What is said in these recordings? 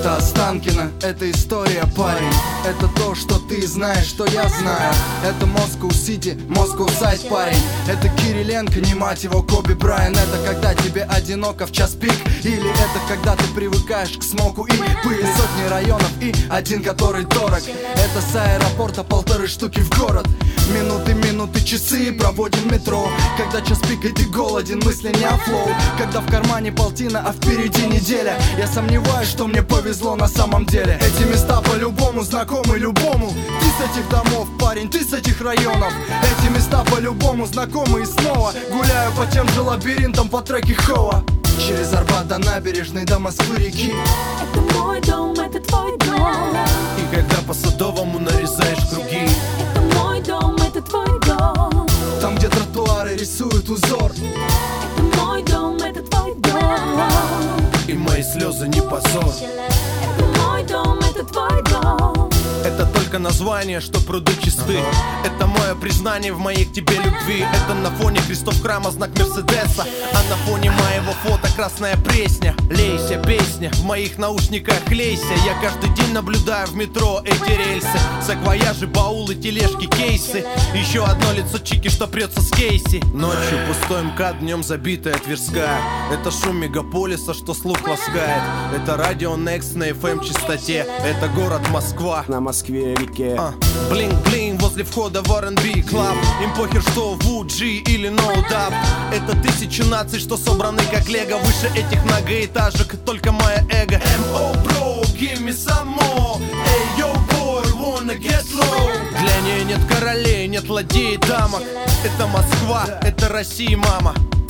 Это Останкино, это история, парень. Это то, что ты знаешь, что я знаю. Это Москва-Сити, Москва-Сайд, парень. Это Кириленко, не мать его, Коби Брайан. Это когда тебе одиноко в час пик. Или это когда ты привыкаешь к смоку и пыли. Сотни районов и один, который дорог. Это с аэропорта 1,5 штуки в город. Минуты, часы проводим в метро. Когда час пик и ты голоден, мысли не о флоу. Когда в кармане полтина, а впереди неделя. Я сомневаюсь, что мне повезло на самом деле. Эти места по-любому знакомы любому. Ты с этих домов, парень, ты с этих районов. Эти места по-любому знакомы и снова гуляю по тем же лабиринтам по треке Хоа. Через Арбат до набережной до Москвы-реки. Это мой дом, это твой дом. И когда по Садовому нарезаешь круги. Это мой дом, это твой дом. Там, где тротуары рисуют узор. Это мой дом, это твой дом. И мои слезы не позор. Это мой дом, это твой дом. Это только название, что пруды чисты. Это мое признание в моей к тебе любви. Это на фоне крестов храма знак Мерседеса. А на фоне моего фото красная пресня. Лейся, песня, в моих наушниках лейся. Я каждый день наблюдаю в метро эти рельсы. Саквояжи, баулы, тележки, кейсы. Еще одно лицо чики, что прется с Кейси. Ночью пустой МКАД, днем забитая Тверская. Это шум мегаполиса, что слух ласкает. Это радио Next на FM частоте. Это город Москва на Москве-реке. Блинк-блинк возле входа в R&B Club. Им похер, что в UG или No Doubt. Это тысячи наций, что собраны как лего. Выше этих многоэтажек только мое эго. M.O. bro, give me some more. Hey, yo boy, wanna get low. Для нее нет королей, нет ладей, дамок. Это Москва, это Россия, мама.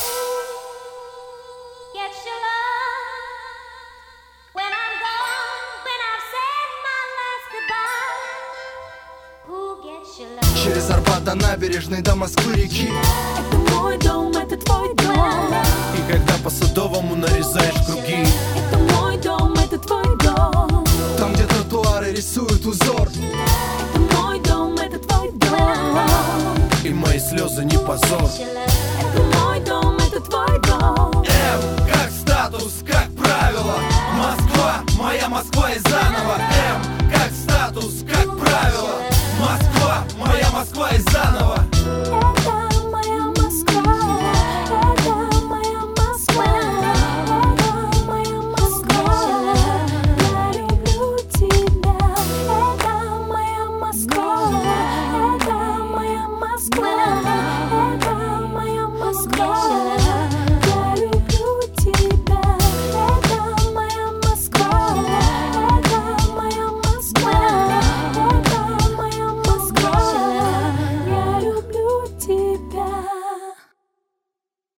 Через Арбат до набережной до Москвы-реки. Это мой дом, это твой дом. И когда по Садовому нарезаешь круги. Это мой дом, это твой дом. Там, где тротуары рисуют узор. Это мой дом, это твой дом. И мои слезы не позор. Это мой дом, это твой дом. М как статус, как правило. Москва, моя Москва и заново. М как статус, как правило. Москва, моя Москва и заново. Это моя Москва. Это моя Москва. Это моя Москва. Я люблю тебя. Это моя Москва. Это моя Москва.